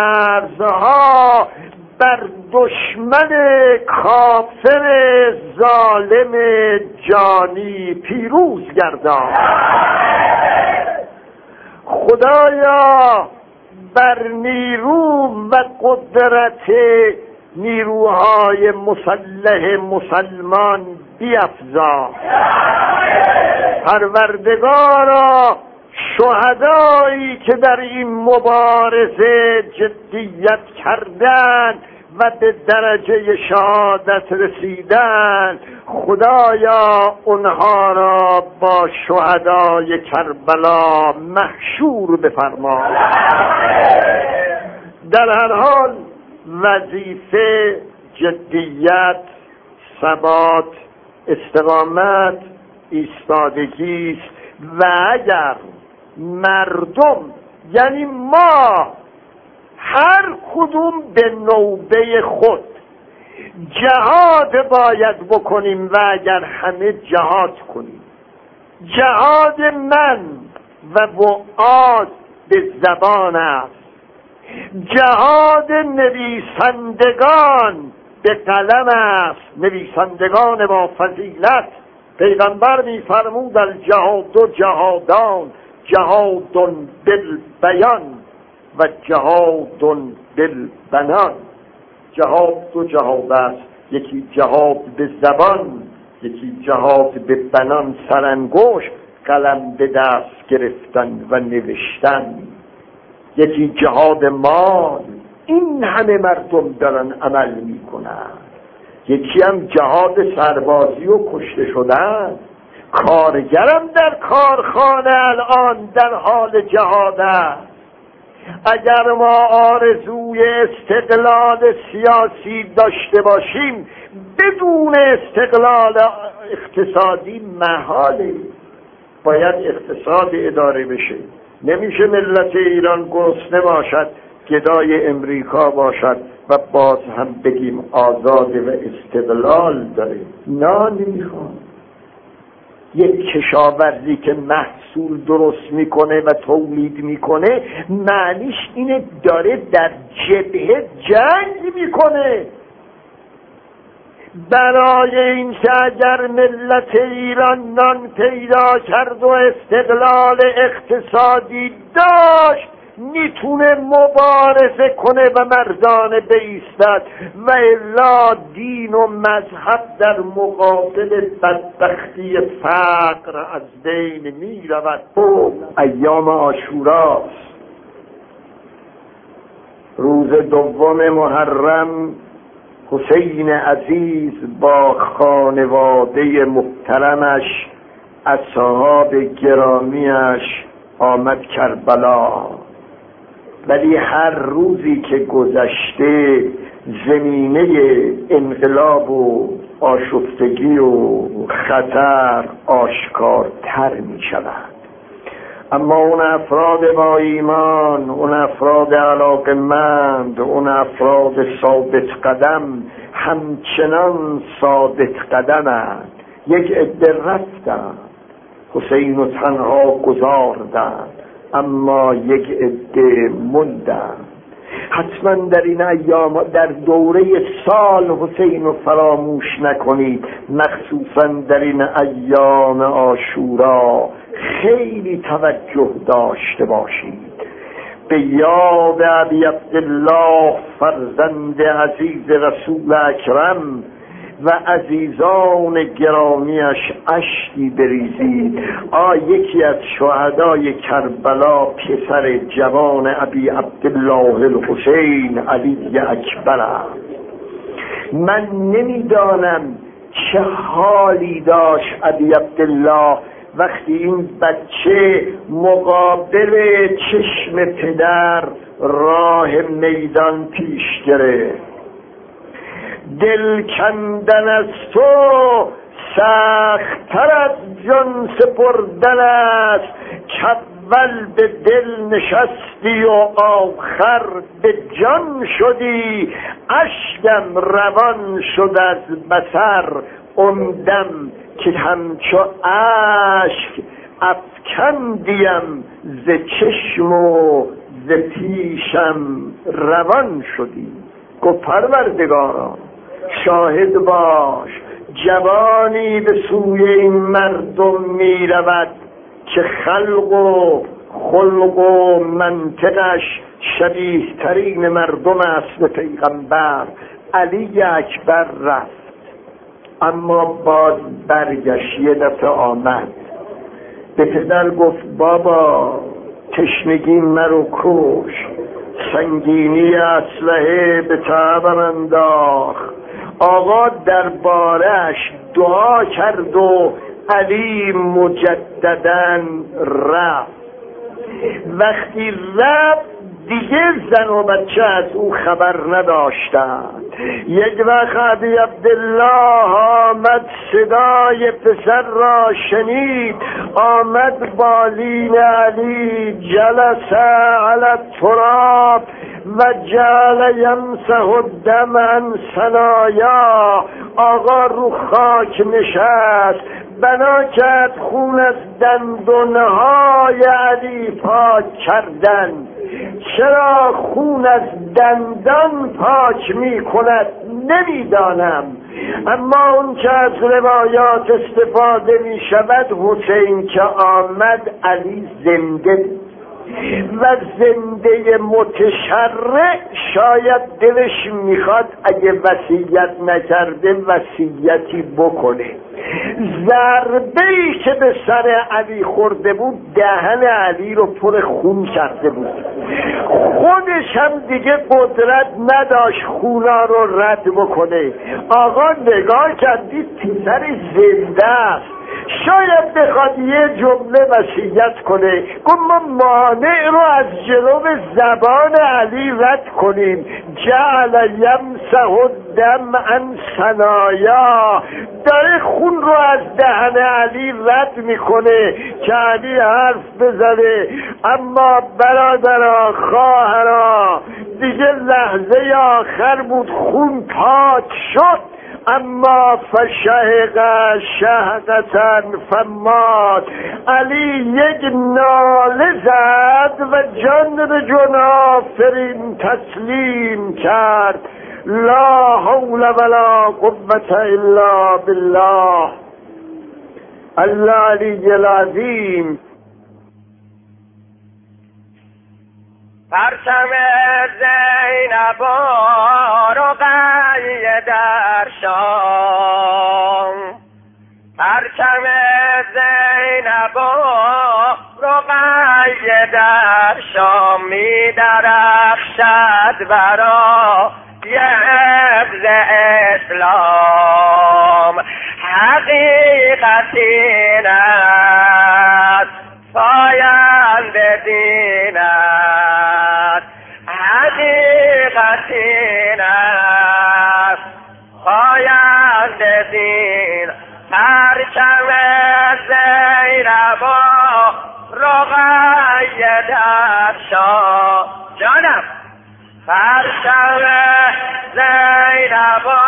مرزها بر دشمن کافر ظالم جانی پیروز گردان. خدایا بر نیرو و قدرت نیروهای مسلح مسلمان بیفزا. پروردگارا شهدایی که در این مبارزه جدیت کردند و به درجه شهادت رسیدن، خدایا اونها را با شهدای کربلا محشور بفرما. در هر حال وظیفه جدیت، ثبات، استقامت ایستادگی است. و اگر مردم یعنی ما هر کدوم به نوبه خود جهاد باید بکنیم و اگر همه جهاد کنیم، جهاد من و بعاد به زبان است، جهاد نویسندگان به قلم است، نویسندگان با فضیلت. پیغمبر می‌فرمود الجهاد جهادان، جهاد بالبیان و جهاد بالبنان. جهاد دو جهاد است، یکی جهاد به زبان، یکی جهاد به بنان، سرانگشت قلم به دست گرفتن و نوشتن. یکی جهاد مال، این همه مردم دارن عمل میکنن. یکی هم جهاد سربازی و کشته شدن. کارگرم در کارخانه الان در حال جهاد است. اگر ما آرزوی استقلال سیاسی داشته باشیم، بدون استقلال اقتصادی محاله. باید اقتصاد اداره بشه. نمیشه ملت ایران گرسنه باشد، گدای امریکا باشد و باز هم بگیم آزاده و استقلال داره. نه، نمیخوام. یک کشاورزی که محصول درست میکنه و تولید میکنه معنیش اینه داره در جبهه جنگ میکنه. برای این که اگر ملت ایران نان پیدا کرد و استقلال اقتصادی داشت میتونه مبارزه کنه و مردانه بایستد، و الا دین و مذهب در مقابل بدبختی فقر از بین میرود. ایام عاشوراست، روز دوم محرم حسین عزیز با خانواده محترمش، اصحاب گرامیش آمد کربلا. ولی هر روزی که گذشته زمینه انقلاب و آشفتگی و خطر آشکارتر می شود. اما اون افراد با ایمان، اون افراد علاقمند، اون افراد ثابت قدم همچنان ثابت قدمند. یک عده رفتند، حسین و تنها گذاردند، اما یک عده موندند. حتما در این ایام در دوره سال حسین رو فراموش نکنید، مخصوصا در این ایام عاشورا خیلی توجه داشته باشید. به یاد ابی عبدالله فرزند عزیز رسول اکرم و عزیزان گرامیش اشکی بریزید. آ یکی از شهدای کربلا پسر جوان ابی عبدالله الحسین علی اکبر است. من نمیدانم چه حالی داشت ابی عبدالله وقتی این بچه مقابل چشم پدر راه میدان پیش گرفت. دل کندن از تو سخت‌تر از جان سپردن است، که اول به دل نشستی و آخر به جان شدی. اشکم روان شد از بصر اون دم، که همچو اشک افکندیم ز چشم و ز پیشم روان شدی. گفت پروردگارا شاهد باش، جوانی به سوی این مردم می رود که خلق و خلق و منطقش شبیه ترین مردم است به پیغمبر. علی اکبر رفت، اما باز برگشت. یه دفعه آمد به پدر گفت بابا تشنگی مرو کش، سنگینی اسلحه به تعبم انداخت. آقا دربارش دعا کرد و علی مجدداً رفت. وقتی رفت دیگه زن و بچه از او خبر نداشتند. یک وقت ابی عبدالله آمد، صدای پسر را شنید، آمد بالین علی، جلس علی التراب و جعل یمسح الدم عن ثنایا. آقا رو خاک نشست، بنا کرد خون از دندانهای علی پاک کردن. چرا خون از دندان پاک می کند نمیدانم، اما اون که از روایات استفاده می شود، حسین که آمد علی زنده و زنده متشرع، شاید دلش میخواد اگه وصیت نکرده وصیتی بکنه. ضربه‌ای که به سر علی خورده بود دهن علی رو پر خون کرده بود. خودش هم دیگه قدرت نداشت خونا رو رد بکنه. آقا نگاه کردید پسر زنده است، شاید بخواد یه جمله وصیت کنه، گفت ما مانع رو از جلو زبان علی رد کنیم. جعل یمسح الدم عن ثنایا، داره خون رو از دهن علی رد میکنه که علی حرف بزنه. اما برادرها، خواهرها، دیگه لحظه آخر بود، خون پاک شد. اما فشهق شهقتن فمات، علی یک ناله زد و جان به جان آفرین تسلیم کرد. لا حول ولا قوة الا بالله العلی العظیم. پرچم زینب و رقیه در شام، پرچم زینب و رقیه در شام می درخشد برای حفظ اسلام. حقیقت این است پایند دین است، حقیقت این است پایند دین. پرچم زینب و رقیه در شام، جانم پرچم زینب و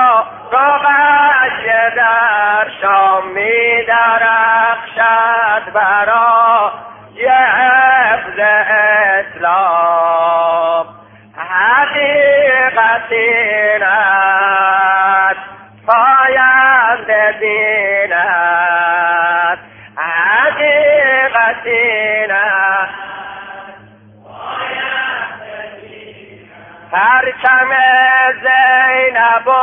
رقیه در شام می درخشد برای حفظ اسلام. حقیقت این است پایند دین است، حقیقت این است پرچم زینب و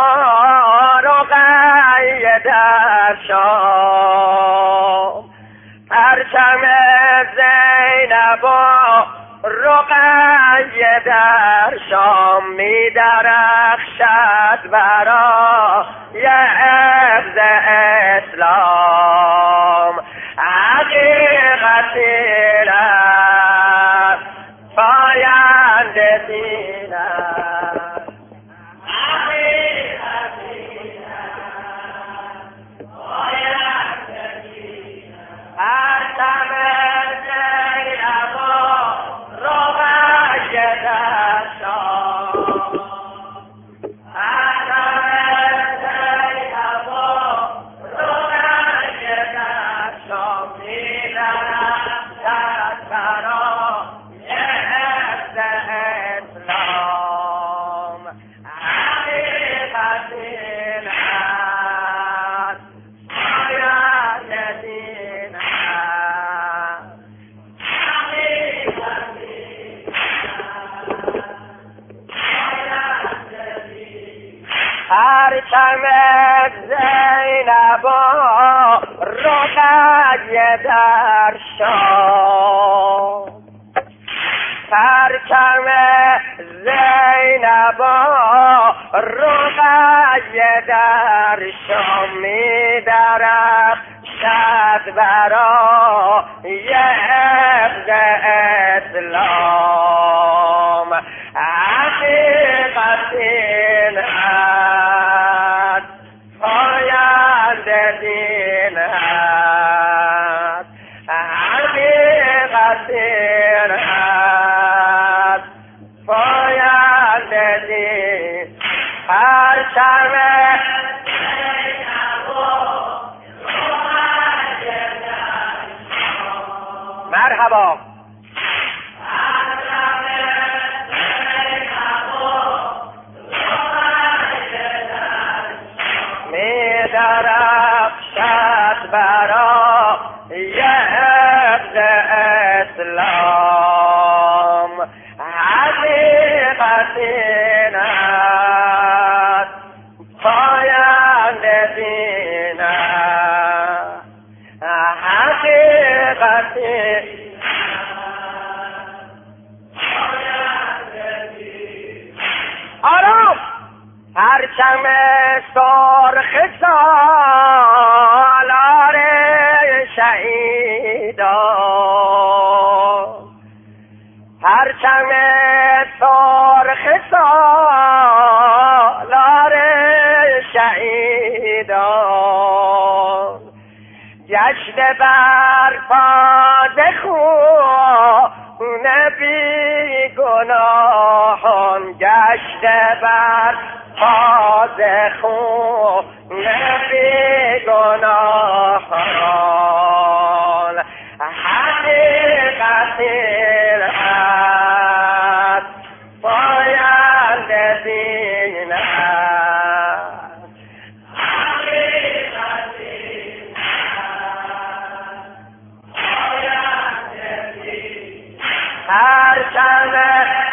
رقیه در شام، پرچم زینب و رقیه در شام می درخشد برای حفظ اسلام. حقیقت این است پایند دین است، حقیقت این است پایند دین است. پرچم زینب و رقیه در شام، پرچم زینب و رقیه در شام می درخشد برای حفظ اسلام. حقیقت این است پایند دین است، حقیقت این است پایند دین. پرچم زینب و رقیه در شام، پرچم زینب و رقیه در شام می درخشد برای حفظ اسلام. حقیقت این است پاینده دین است حقیقت این است پاینده دین هر شرمه مرحبا می درخشد برای حفظ اسلام حقیقت این است پاینده دین است حقیقت آرام پرچم سرخ سالار شهیدان پرچم سرخ سالار شهیدان گشته بر پاد خون بی گناهان گشته بر پاد خون بی گناهان حقیقت این است پاینده دین است حقیقت این است پاینده دین هر چند